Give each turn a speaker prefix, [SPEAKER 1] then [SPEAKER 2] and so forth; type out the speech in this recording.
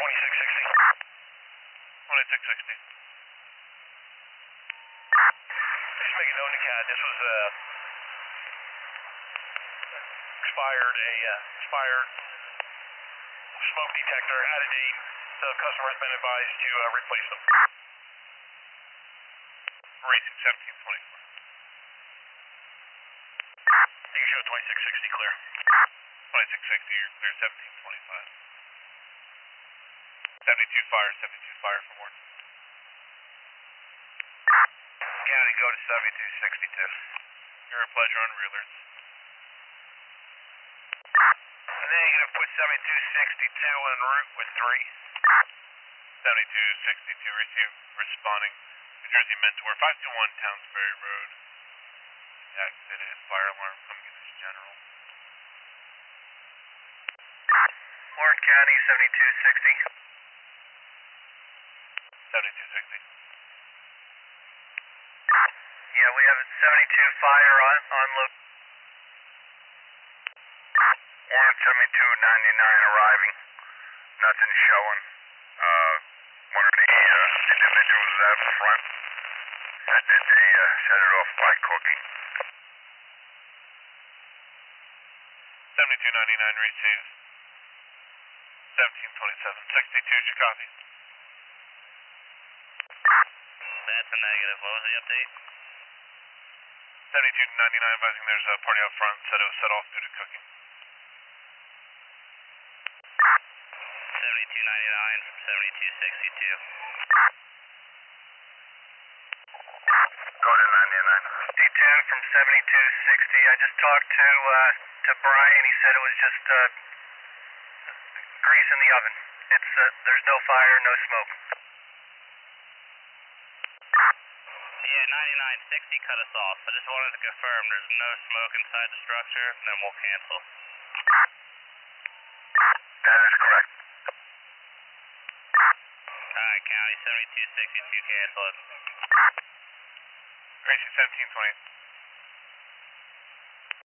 [SPEAKER 1] 2660.
[SPEAKER 2] 2660.
[SPEAKER 1] Just make a note, Cat. This was expired smoke detector out of date. The customer has been advised to replace them.
[SPEAKER 2] Racing 1724.
[SPEAKER 1] You can show 2660 clear.
[SPEAKER 2] 2660, you're clear 1725. 72 fire for more.
[SPEAKER 1] County, go to 7262.
[SPEAKER 2] Your pleasure on reelers.
[SPEAKER 1] Negative, put 7262 en route with 3.
[SPEAKER 2] 7262, receive, responding. New Jersey Mentor, 521 Townsbury Road. Accident, fire alarm coming in as general.
[SPEAKER 1] Warren County, 7260.
[SPEAKER 2] 7260.
[SPEAKER 1] Yeah, we have a 72 fire on look. Warren 7299 arriving. Nothing showing. One of the individuals out front said that they set it off by cooking.
[SPEAKER 2] 7299, receive. 1727. 62, you copy?
[SPEAKER 1] That's a negative. What was the update?
[SPEAKER 2] 7299 advising there's a party out front, said it was set off due to cooking.
[SPEAKER 1] 7299 from 7262. Go to 99. 52 from 7260. I just talked to Brian. He said it was just grease in the oven. It's there's no fire, no smoke. Yeah, 9960 cut us off. I just wanted to confirm there's no smoke inside the structure, then we'll cancel. That is correct. Alright, County 7262, cancel it.
[SPEAKER 2] Racing 1720.